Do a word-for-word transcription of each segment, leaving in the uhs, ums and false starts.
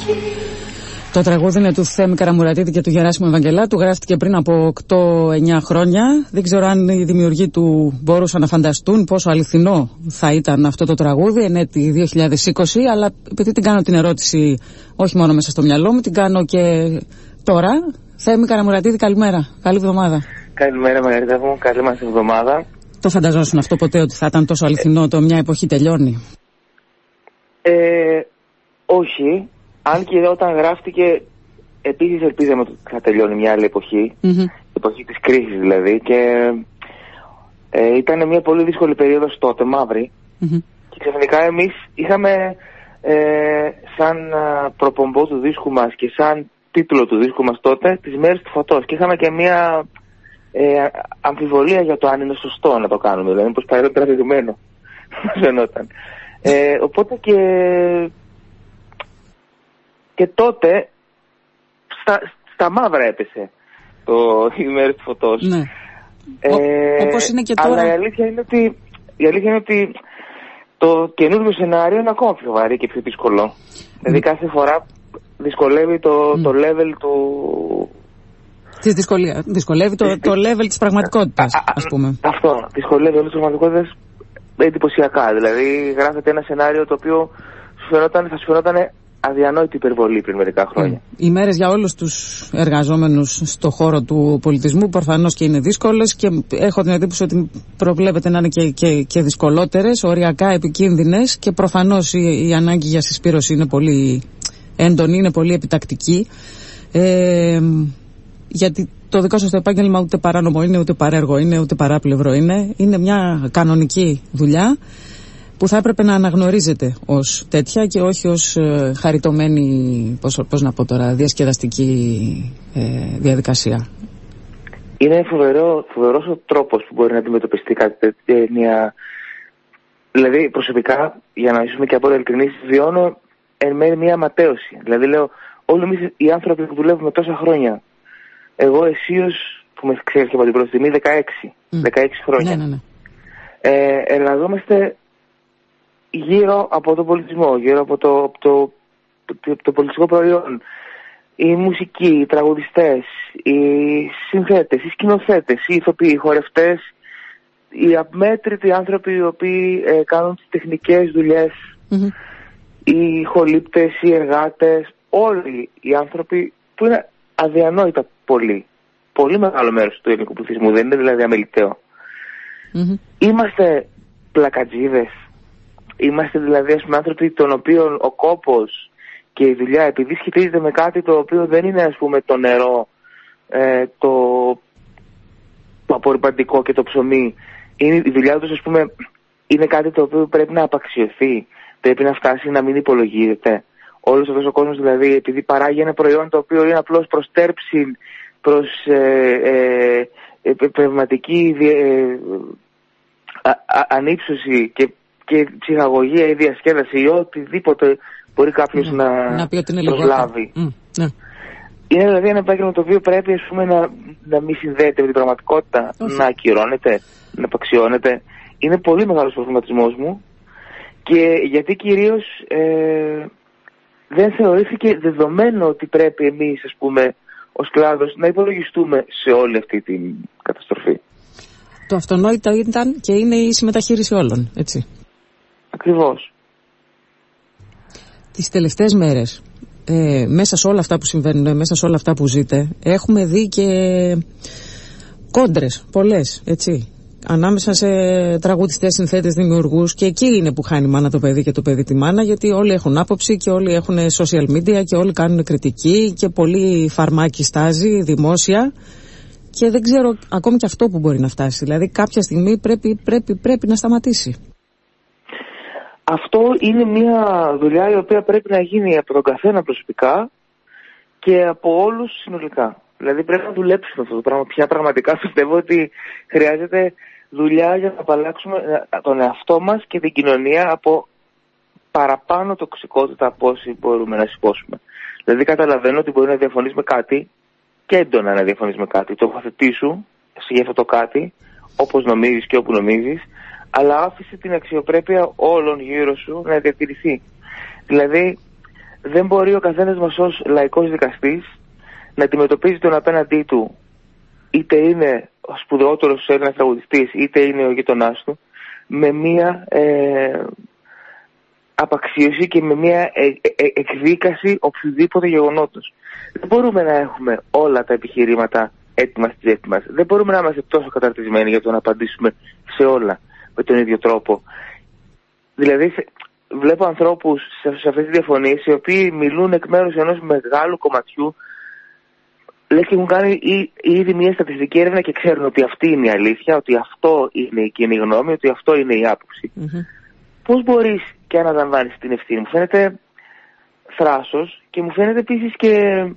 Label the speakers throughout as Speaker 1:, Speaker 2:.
Speaker 1: Το τραγούδι είναι του Θέμη Καραμουρατίδη και του Γεράσιμου Ευαγγελάτου. Γράφτηκε πριν από οκτώ εννιά χρόνια. Δεν ξέρω αν οι δημιουργοί του μπορούσαν να φανταστούν πόσο αληθινό θα ήταν αυτό το τραγούδι εν έτη δύο χιλιάδες είκοσι, αλλά επειδή την κάνω την ερώτηση όχι μόνο μέσα στο μυαλό μου, την κάνω και τώρα. Θέμη Καραμουρατίδη, καλημέρα. Καλή εβδομάδα.
Speaker 2: Καλημέρα, Μαργαρίτα μου. Καλή μας εβδομάδα.
Speaker 1: Το φανταζόσουν αυτό ποτέ, ότι θα ήταν τόσο αληθινό το μια εποχή τελειώνει?
Speaker 2: Ε, όχι. Αν και όταν γράφτηκε, επίσης ελπίζαμε ότι θα τελειώνει μια άλλη εποχή, mm-hmm. εποχή της κρίσης δηλαδή, και ε, ήταν μια πολύ δύσκολη περίοδος τότε, μαύρη, mm-hmm. και ξαφνικά εμείς είχαμε ε, σαν προπομπό του δίσκου μας και σαν τίτλο του δίσκου μας τότε τις μέρες του φωτός, και είχαμε και μια ε, αμφιβολία για το αν είναι σωστό να το κάνουμε, δηλαδή πως παρέλαβε τραβηγμένο φαινόταν. Ε, οπότε και Και τότε στα, στα μαύρα έπεσε το οι μέρες του φωτός.
Speaker 1: Ναι.
Speaker 2: Ε,
Speaker 1: Ο, όπως είναι και τώρα.
Speaker 2: Αλλά η αλήθεια είναι ότι, η αλήθεια είναι ότι το καινούργιο σενάριο είναι ακόμα πιο βαρύ και πιο δύσκολο. Mm. Δηλαδή κάθε φορά δυσκολεύει το, mm. το level του...
Speaker 1: Της δυσκολία. Δυσκολεύει το, το level της πραγματικότητας, α, α, ας πούμε.
Speaker 2: Αυτό. Δυσκολεύει όλες τις πραγματικότητες εντυπωσιακά. Δηλαδή γράφεται ένα σενάριο το οποίο σου φαινόταν, θα σου φαινόταν αδιανόητη υπερβολή πριν μερικά χρόνια. Mm. Οι
Speaker 1: μέρες για όλους τους εργαζόμενους στον χώρο του πολιτισμού προφανώς και είναι δύσκολες, και έχω την εντύπωση ότι προβλέπεται να είναι και, και, και δυσκολότερες, οριακά επικίνδυνες, και προφανώς η, η ανάγκη για συσπήρωση είναι πολύ έντονη, είναι πολύ επιτακτική. Ε, γιατί το δικό σας το επάγγελμα ούτε παράνομο είναι, ούτε παρέργο είναι, ούτε παράπλευρο είναι. Είναι μια κανονική δουλειά που θα έπρεπε να αναγνωρίζεται ως τέτοια και όχι ως ε, χαριτωμένη, πώς, πώς να πω τώρα, διασκεδαστική ε, διαδικασία.
Speaker 2: Είναι φοβερό, φοβερός ο τρόπος που μπορεί να αντιμετωπιστεί κάτι τέτοια. Μια... Δηλαδή προσωπικά, για να είσαι και από ειλικρινής, βιώνω εν μέρει μια ματέωση. Δηλαδή λέω, όλοι εμείς οι άνθρωποι που δουλεύουμε τόσα χρόνια, εγώ αισίως που με ξέρεις και από την πρώτη στιγμή, δεκαέξι, mm. δεκαέξι χρόνια,
Speaker 1: ναι, ναι, ναι.
Speaker 2: Ε, εργαζόμαστε γύρω από τον πολιτισμό, γύρω από το, το, το, το πολιτιστικό προϊόν. Η μουσική, οι τραγουδιστές, οι συνθέτες, οι σκηνοθέτες, οι ηθοποιοί, οι χορευτές, οι αμέτρητοι άνθρωποι οι οποίοι ε, κάνουν τις τεχνικές δουλειές, mm-hmm. οι χολύπτες, οι εργάτες, όλοι οι άνθρωποι που είναι αδιανόητα πολύ. Πολύ μεγάλο μέρος του ελληνικού πληθυσμού, δεν είναι δηλαδή αμεληταίο. Mm-hmm. Είμαστε πλακατζίδες. Είμαστε δηλαδή ας πούμε άνθρωποι των οποίων ο κόπος και η δουλειά, επειδή σχετίζεται με κάτι το οποίο δεν είναι ας πούμε το νερό, ε, το, το απορριπαντικό και το ψωμί, είναι, η δουλειά τους ας πούμε είναι κάτι το οποίο πρέπει να απαξιωθεί, πρέπει να φτάσει να μην υπολογίζεται. Όλος αυτός ο κόσμος δηλαδή, επειδή παράγει ένα προϊόν το οποίο είναι απλώς προς τέρψη, προς ε, ε, ε, πνευματική ε, α, α, ανύψωση και και ψυχαγωγία ή διασκέδαση ή οτιδήποτε μπορεί κάποιος mm. να,
Speaker 1: να
Speaker 2: προσλάβει.
Speaker 1: Mm. Yeah.
Speaker 2: Είναι δηλαδή ένα επάγγελμα το οποίο πρέπει ας πούμε, να, να μην συνδέεται με την πραγματικότητα, okay. να ακυρώνεται, να απαξιώνεται. Είναι πολύ μεγάλος ο προβληματισμός μου, και γιατί κυρίως ε, δεν θεωρήθηκε δεδομένο ότι πρέπει εμείς ας πούμε ως κλάδος να υπολογιστούμε σε όλη αυτή την καταστροφή.
Speaker 1: Το αυτονόητο ήταν και είναι η συμμεταχείριση όλων, έτσι.
Speaker 2: Ακριβώς.
Speaker 1: Τις τελευταίες μέρες, ε, μέσα σε όλα αυτά που συμβαίνουν, μέσα σε όλα αυτά που ζείτε, έχουμε δει και κόντρες πολλές, έτσι. Ανάμεσα σε τραγουδιστές, συνθέτες, δημιουργούς, και εκεί είναι που χάνει η μάνα το παιδί και το παιδί τη μάνα, γιατί όλοι έχουν άποψη και όλοι έχουν social media και όλοι κάνουν κριτική και πολύ φαρμάκι στάζει δημόσια. Και δεν ξέρω ακόμη και αυτό που μπορεί να φτάσει. Δηλαδή κάποια στιγμή πρέπει, πρέπει, πρέπει να σταματήσει.
Speaker 2: Αυτό είναι μια δουλειά η οποία πρέπει να γίνει από τον καθένα προσωπικά και από όλους συνολικά. Δηλαδή πρέπει να δουλέψουμε αυτό το πράγμα. Πια πραγματικά πιστεύω ότι χρειάζεται δουλειά για να απαλλάξουμε τον εαυτό μας και την κοινωνία από παραπάνω τοξικότητα από όσοι μπορούμε να σηκώσουμε. Δηλαδή καταλαβαίνω ότι μπορεί να διαφωνείς με κάτι και έντονα να διαφωνείς με κάτι. Τοποθετήσου για αυτό το κάτι όπως νομίζεις και όπου νομίζεις, αλλά άφησε την αξιοπρέπεια όλων γύρω σου να διατηρηθεί. Δηλαδή δεν μπορεί ο καθένας μας ως λαϊκός δικαστής να αντιμετωπίζει τον απέναντί του, είτε είναι ο σπουδαιότερος Έλληνας τραγουδιστής, είτε είναι ο γείτονάς του, με μία ε, απαξίωση και με μία ε, ε, εκδίκαση οποιοδήποτε γεγονότος. Δεν μπορούμε να έχουμε όλα τα επιχειρήματα έτοιμα στη τσέπη μας. Δεν μπορούμε να είμαστε τόσο καταρτισμένοι για το να απαντήσουμε σε όλα με τον ίδιο τρόπο. Δηλαδή, βλέπω ανθρώπους σε, σε αυτές τις διαφωνίες, οι οποίοι μιλούν εκ μέρους ενός μεγάλου κομματιού, λες και έχουν κάνει ή, ήδη μια στατιστική έρευνα και ξέρουν ότι αυτή είναι η αλήθεια, ότι αυτό είναι η κοινή γνώμη, ότι αυτό είναι η άποψη. Mm-hmm. Πώς μπορείς και αναλαμβάνεις την ευθύνη? Μου φαίνεται θράσος και μου φαίνεται επίσης και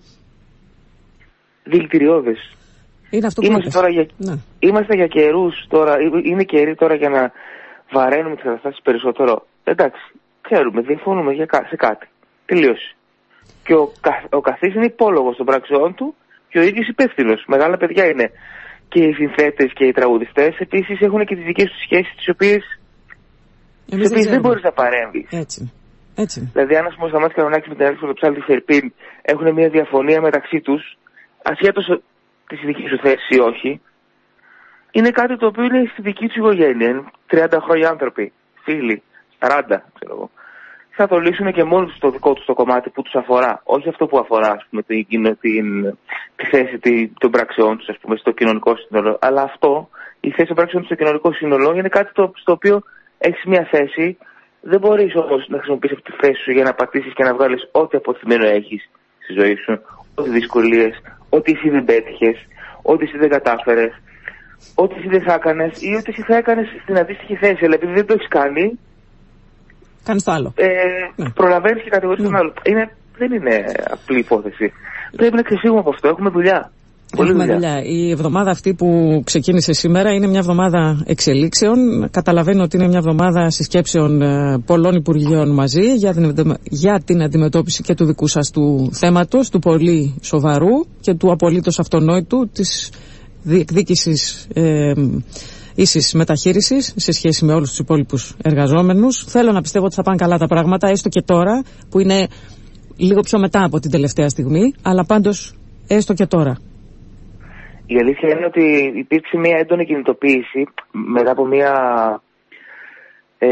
Speaker 2: δηλητηριώδες.
Speaker 1: Είναι αυτό που
Speaker 2: είμαστε, τώρα για, ναι. είμαστε για καιρούς τώρα, είναι καιροί τώρα για να βαραίνουμε τις καταστάσεις περισσότερο. Εντάξει, ξέρουμε, διαφωνούμε για, σε κάτι. Τελείωσε. Και ο, ο καθής είναι υπόλογος των πράξεών του και ο ίδιος υπεύθυνος. Μεγάλα παιδιά είναι. Και οι συνθέτες και οι τραγουδιστές επίσης έχουν και τις δικές τους σχέσεις, τις οποίες, τις οποίες δεν, δεν μπορείς να παρέμβεις.
Speaker 1: Έτσι. Έτσι.
Speaker 2: Δηλαδή, αν ας πούμε ο Σταμάτης Κανονάκης με την Αλέξη Πρωτοψάλτη Φερπίν έχουν μια διαφωνία μεταξύ τους, ασχέτως τη δική σου θέση ή όχι, είναι κάτι το οποίο είναι στη δική του οικογένεια. Είναι τριάντα χρόνια άνθρωποι, φίλοι, σαράντα, ξέρω εγώ. Θα το λύσουν και μόνο στο δικό τους το κομμάτι που τους αφορά. Όχι αυτό που αφορά, ας πούμε, την, την, τη θέση των πράξεών τους, ας πούμε, στο κοινωνικό σύνολο. Αλλά αυτό, η θέση των πράξεων τους στο κοινωνικό σύνολο, είναι κάτι το, στο οποίο έχεις μια θέση. Δεν μπορείς όμως να χρησιμοποιήσεις αυτή τη θέση σου για να πατήσεις και να βγάλεις ό,τι αποτυχημένο έχεις στη ζωή σου, ό,τι δυσκολίες, ό,τι εσύ δεν πέτυχες, ό,τι εσύ δεν κατάφερες, ό,τι εσύ δεν θα έκανες ή ό,τι εσύ θα έκανες στην αντίστοιχη θέση. Αλλά επειδή δεν το έχεις κάνει,
Speaker 1: κάνεις το άλλο.
Speaker 2: Ε, ναι. Προλαβαίνεις και κατηγορείς τον άλλο. Είναι, δεν είναι απλή υπόθεση. Πρέπει να ξεφύγουμε από αυτό. Έχουμε δουλειά. Πολύ
Speaker 1: Έχουμε
Speaker 2: δουλειά.
Speaker 1: δουλειά. Η εβδομάδα αυτή που ξεκίνησε σήμερα είναι μια εβδομάδα εξελίξεων. Καταλαβαίνω ότι είναι μια εβδομάδα συσκέψεων πολλών υπουργείων μαζί για την, για την αντιμετώπιση και του δικού σας του θέματος, του πολύ σοβαρού και του απολύτως αυτονόητου της διεκδίκησης ε, ίσης μεταχείρισης σε σχέση με όλους τους υπόλοιπους εργαζόμενους. Θέλω να πιστεύω ότι θα πάνε καλά τα πράγματα, έστω και τώρα που είναι λίγο πιο μετά από την τελευταία στιγμή, αλλά πάντως έστω και τώρα.
Speaker 2: Η αλήθεια είναι ότι υπήρξε μια έντονη κινητοποίηση μετά από μια ε,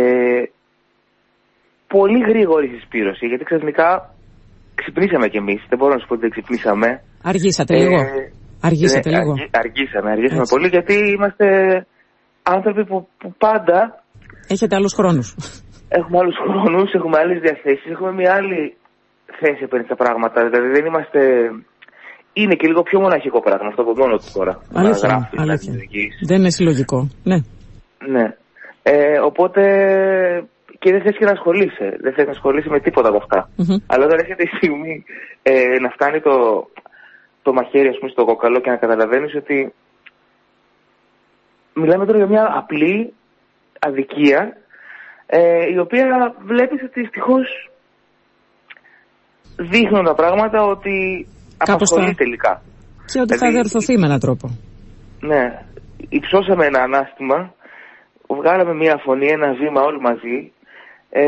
Speaker 2: πολύ γρήγορη συσπήρωση, γιατί ξαφνικά ξυπνήσαμε κι εμείς, δεν μπορώ να σου πω ότι δεν ξυπνήσαμε.
Speaker 1: Αργήσατε ε, λίγο. Αργήσατε
Speaker 2: ναι,
Speaker 1: λίγο.
Speaker 2: Αργή, αργήσαμε, αργήσαμε Έτσι. πολύ, γιατί είμαστε άνθρωποι που, που πάντα...
Speaker 1: Έχετε άλλους χρόνους.
Speaker 2: Έχουμε άλλους χρόνους, έχουμε άλλες διαθέσεις, έχουμε μια άλλη θέση απέναντι στα πράγματα, δηλαδή δεν είμαστε... Είναι και λίγο πιο μοναχικό πράγμα αυτό από μόνο του τώρα.
Speaker 1: Αλήθεια, γράφει, αλήθεια. Δεν είναι συλλογικό, ναι.
Speaker 2: Ναι. Ε, οπότε και δεν θες και να ασχολείσαι. Δεν θες να ασχολείσαι με τίποτα από αυτά. Mm-hmm. Αλλά όταν έρχεται η στιγμή ε, να φτάνει το, το μαχαίρι, ας πούμε, στο κόκαλο και να καταλαβαίνεις ότι μιλάμε τώρα για μια απλή αδικία, ε, η οποία βλέπεις ότι δυστυχώς δείχνουν τα πράγματα ότι απασχολεί θα... τελικά.
Speaker 1: Και ότι δηλαδή, θα διορθωθεί με έναν τρόπο.
Speaker 2: Ναι. Υψώσαμε ένα ανάστημα, βγάλαμε μια φωνή, ένα βήμα όλοι μαζί ε,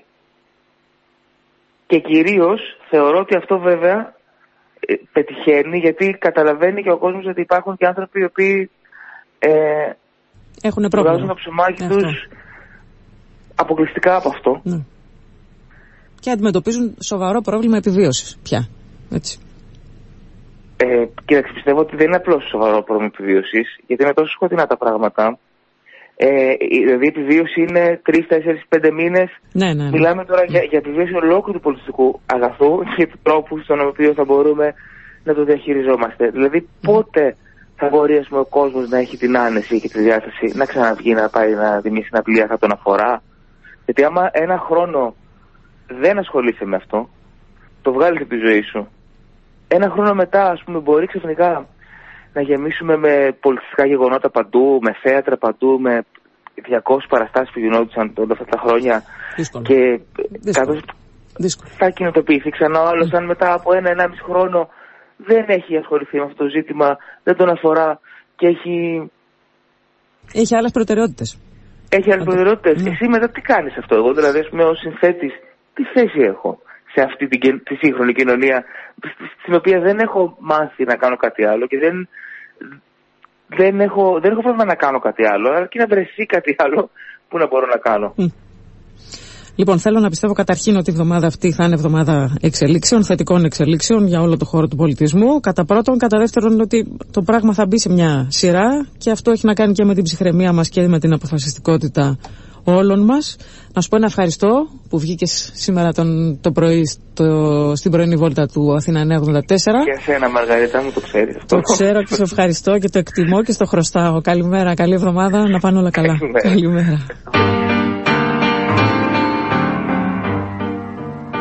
Speaker 2: και κυρίως θεωρώ ότι αυτό βέβαια ε, πετυχαίνει, γιατί καταλαβαίνει και ο κόσμος ότι υπάρχουν και άνθρωποι οι οποίοι ε,
Speaker 1: έχουν πρόβλημα.
Speaker 2: Βγάζουν το ψωμάκι τους αποκλειστικά από αυτό.
Speaker 1: Ναι. Και αντιμετωπίζουν σοβαρό πρόβλημα επιβίωσης πια. Έτσι.
Speaker 2: Ε, κοίταξε, πιστεύω ότι δεν είναι απλώς σοβαρό πρόβλημα επιβίωσης, γιατί είναι τόσο σκοτεινά τα πράγματα. Ε, δηλαδή η επιβίωση είναι τρεις, τέσσερις, πέντε μήνες.
Speaker 1: Ναι, ναι, ναι. Μιλάμε
Speaker 2: τώρα ναι. για, για επιβίωση ολόκληρου του πολιτιστικού αγαθού και του τρόπου στον οποίο θα μπορούμε να το διαχειριζόμαστε. Δηλαδή mm. πότε θα μπορεί, ας πούμε, ο κόσμος να έχει την άνεση και τη διάθεση να ξαναβγεί, να πάει να δει μια συναυλία, θα τον αφορά. Γιατί άμα ένα χρόνο δεν ασχολείσαι με αυτό, το βγάλεις από τη ζωή σου. Ένα χρόνο μετά, ας πούμε, μπορεί ξαφνικά να γεμίσουμε με πολιτιστικά γεγονότα παντού, με θέατρα παντού, με διακόσιες παραστάσεις που γινόντουσαν όλα αυτά τα χρόνια.
Speaker 1: Δύσκολο.
Speaker 2: Και
Speaker 1: Δύσκολο.
Speaker 2: Δύσκολο. Θα κοινοτοποιηθεί ξανά ο άλλος, mm. αν μετά από ένα, ενάμιση χρόνο δεν έχει ασχοληθεί με αυτό το ζήτημα, δεν τον αφορά και έχει...
Speaker 1: Έχει άλλες προτεραιότητες.
Speaker 2: Έχει άλλες προτεραιότητες. Mm. Εσύ μετά τι κάνεις αυτό? Εγώ δηλαδή, ας πούμε, ως συνθέτης, τι θέση έχω σε αυτή την, τη σύγχρονη κοινωνία, στην οποία δεν έχω μάθει να κάνω κάτι άλλο και δεν, δεν, έχω, δεν έχω πρόβλημα να κάνω κάτι άλλο, αρκεί να βρεθεί κάτι άλλο που να μπορώ να κάνω. Mm.
Speaker 1: Λοιπόν, θέλω να πιστεύω καταρχήν ότι η εβδομάδα αυτή θα είναι εβδομάδα εξελίξεων, θετικών εξελίξεων για όλο το χώρο του πολιτισμού. Κατά πρώτον, κατά δεύτερον, ότι το πράγμα θα μπει σε μια σειρά και αυτό έχει να κάνει και με την ψυχραιμία μας και με την αποφασιστικότητα όλων μας. Να σου πω ένα ευχαριστώ που βγήκες σήμερα τον, το πρωί στο, στην πρωινή βόλτα του Αθήνα εννιακόσια ογδόντα τέσσερα.
Speaker 2: Και εσένα, Μαργαρίτα μου, το ξέρεις.
Speaker 1: Το ξέρω και σε ευχαριστώ και το εκτιμώ και στο χρωστάω. Καλημέρα, καλή εβδομάδα, να πάνε όλα καλά.
Speaker 2: Καλημέρα.
Speaker 1: Καλημέρα.